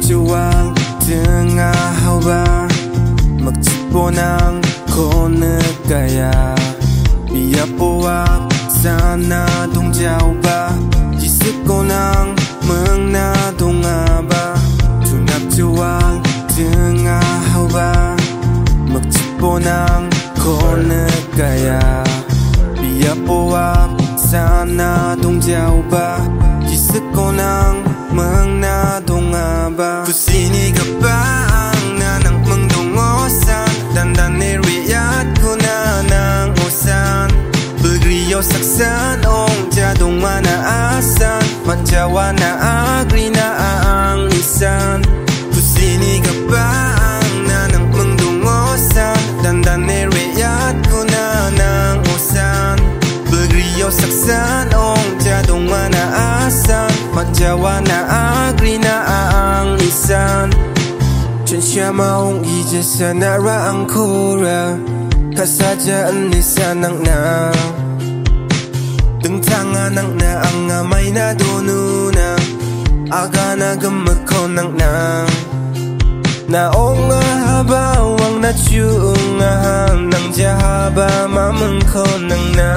Tunapjuang tengah hawa, magsiponang ko nagkaya. Biya po ak sana dong jiao ba, isip ko nang meng na dong ba. Tunapjuang tengah hawa, magsiponang ko nagkaya. Biya po ak sana dong jiao ba, isip ko nang meng na dong ba. Kusini ka ba ang nanang mengdongosan, dandan niriyat ko na ng usan. Begriyo saksan ong jadong manaasan, manjawa na agri na ang isan. Kusini ka ba ang nanang mengdongosan, dandan niriyat ko na ng usan. Begriyo saksan ong jadong manaasan, manjawa na agri na ang isan. Siya maong ija sa naraang kura, kasadyaan ni sanang na tengtangan ang na ang amay na donuna, aga na gamag ko nang na naong habawang na tiyungahan ng jahaba mamang ko nang na.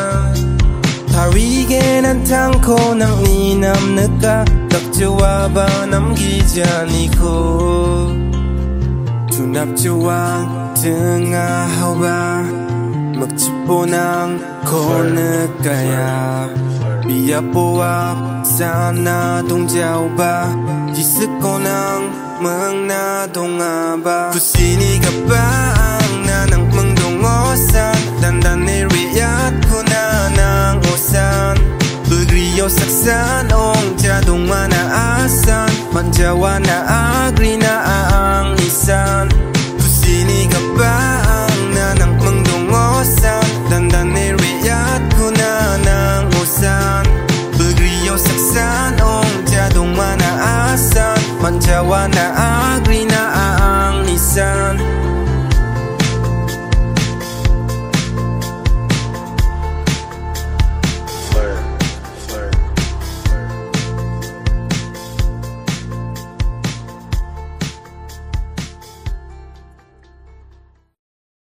Tarigin ang tangko ng ninam nagka, takjawaba ng gijani ko. Tunapjuang tengah hawa, magsiponang ko nagkaya. Biya po ak sana dong jiao ba, isip ko nang meng na dong ba. Kusini ka ba ang nanang mengdongosan, dandan niriyat ko na ng usan. Begriyo saksan ong jadong manaasan, manjawa na agri na ang isan. Kusini ka ba ang nanang mengdongosan, dandan niriyat ko na ng usan. Begriyo saksan ong jadong manaasan, manjawa na